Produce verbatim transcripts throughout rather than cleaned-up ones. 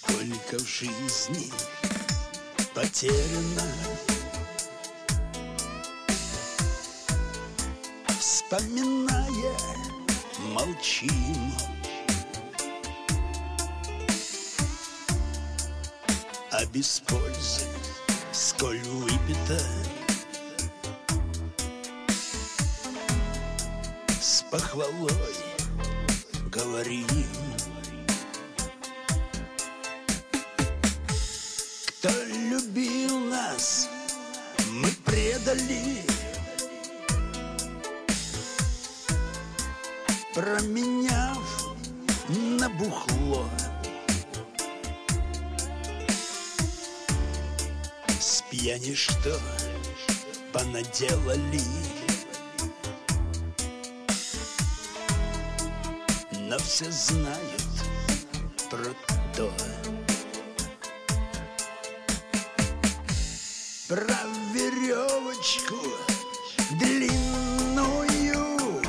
Сколько в жизни потеряно, вспоминая, молчим. А без пользы, сколь выпито, с похвалой говорим. Кто любил нас, мы предали, променяв на бухло. С пьяни что понаделали, но все знают про то. Про веревочку длинную,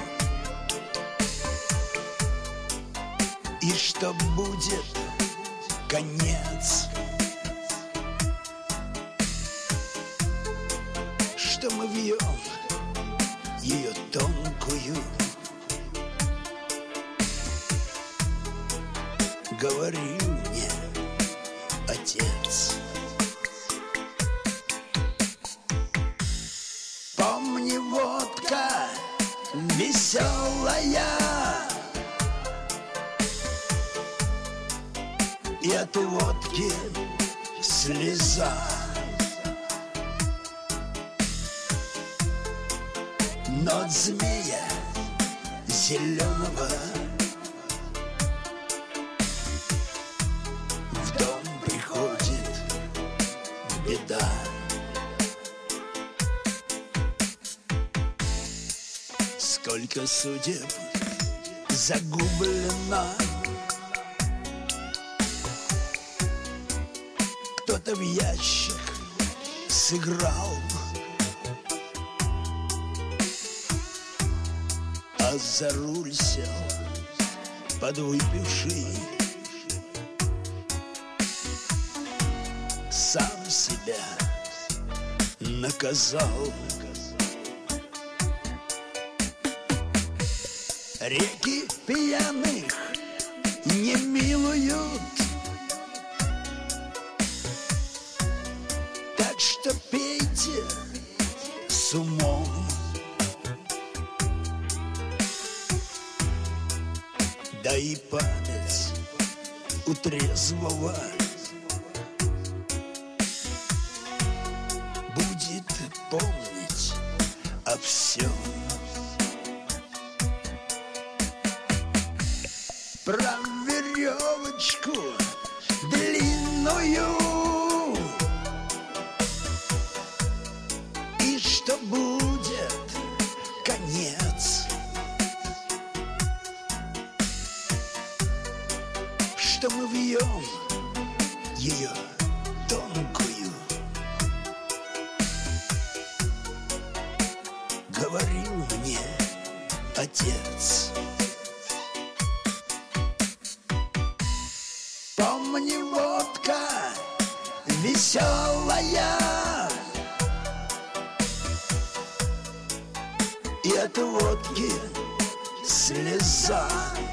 и что будет конец, что мы вьем ее тонкую. Говори мне, отец. Помни, водка веселая, и от водки слеза. Но от змея зеленого в дом приходит беда. Сколько судеб загублено, кто-то в ящик сыграл, а за руль сел подвыпивший, сам себя наказал. Реки пьяных не милуют, так что пейте с умом. Да и память у трезвого будет помнить о всем. Про веревочку длинную, и что будет конец, что мы вьем ее тонкую. Говорил мне отец. Помни, водка веселая, и от водки слеза.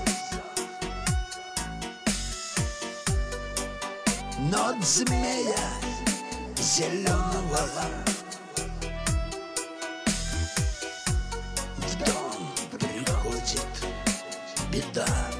Но от змея зеленого в дом приходит беда.